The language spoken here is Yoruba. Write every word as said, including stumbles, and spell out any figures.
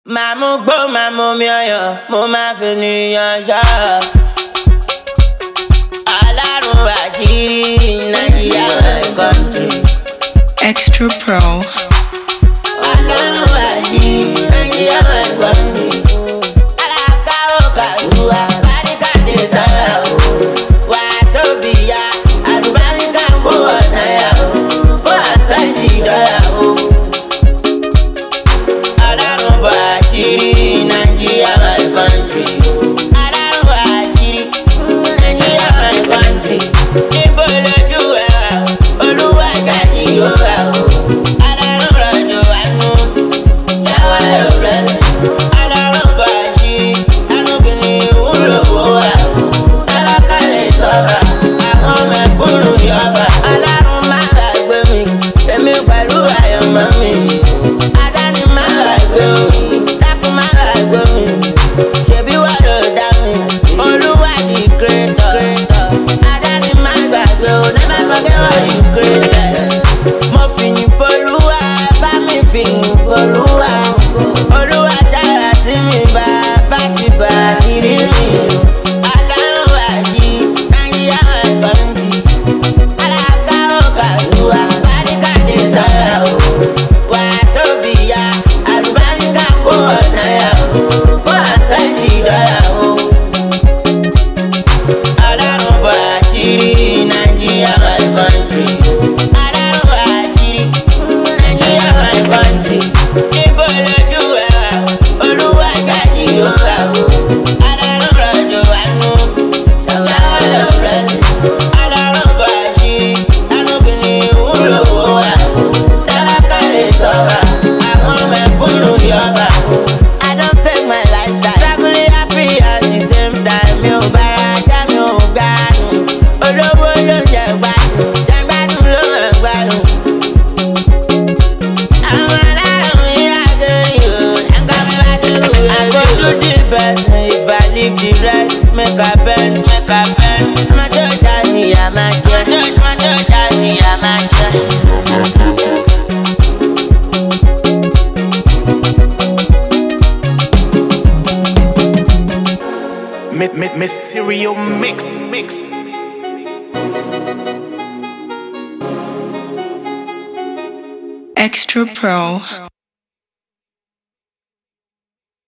Màmú gbó màmú mi ọyọ, mo máa fi ènìyàn ṣọ́. Ọlọ́run àṣírí Nàìjíríà my country. Extra Pro. Ọlọ́run àṣírí Nàìjíríà my country. Alákàwọ̀ kàdúrà, báríkàdé sálà o. Wà á tóbi ya, àlùbáríkà kó ọ̀nà yà o. Kó àtàjì dọ́là o. Ọlọ́run bọ̀ àṣírí Nàìjíríà my country. Ọlọ́run àṣírí Nàìjíríà my country. Níbo lójú ẹ̀ wà o? Olúwa jáde yóò wà o. Ọlọ́run rọ̀jò àánú, shower your blessing. Ọlọ́run bọ̀ àṣírí, àánú kìíní ìwúlò wò wà o. Tálákàlẹ̀ sọ́ba, àwọn mẹ̀kúnnù yọba. Ọlọ́run má gbàgbé mi, èmi pẹ̀lú àyànmọ́ mi. Adáni má gbàgbé o, dákun má gbàgbé mi. Ṣèbí wà ló dá mi, Olúwa di creator. Adáni má gbàgbé o, never forget what you created. Mo fìyìn f'Olúwa, bá mi fìyìn f'Olúwa. Olúwa dára sí mi, bàbá ti bà àṣírí mi. Ọlọ́run àṣírí Nàìjíríà my country. Alákàwọ̀ kàdúrà, báríkàdé sálà o. Wà á tóbi ya, àlùbáríkà kó ọ̀nà yà o. Kó àtàjì dọ́là o. Ọlọ́run bọ̀ àṣírí Nàìjíríà my country. Ọlọ́run àṣírí Nàìjíríà my country. Níbo lójú ẹ̀ wà o? Olúwa jáde yóò wà o. Ọlọ́run rọ̀jò àánú, shower your blessing. Ọlọ́run bọ̀ àṣírí, àánú kìíní ìwúlò wò wà o. Tálákàlẹ̀ sọ́ba, àwọn mẹ̀kúnnù yọba. I don't fake my lifestyle, struggling happy at the same time. Mi ò bára ajá, mi ò gbádùn. Olówó ló ń jẹ gbádùn, jẹ gbádùn ló máa gbádùn. Àwọn alárùn mi àjò yìí o, dáńgá mi bá débù rẹ̀. I go do the best, if I leave the rest, make I bend, make I bend. Ọmọ tó jà ní ìyá máa jẹ, ọmọ tó jà ní ìyá máa jẹ. Mi- mi- Mysterio mix, mix. Extra Pro.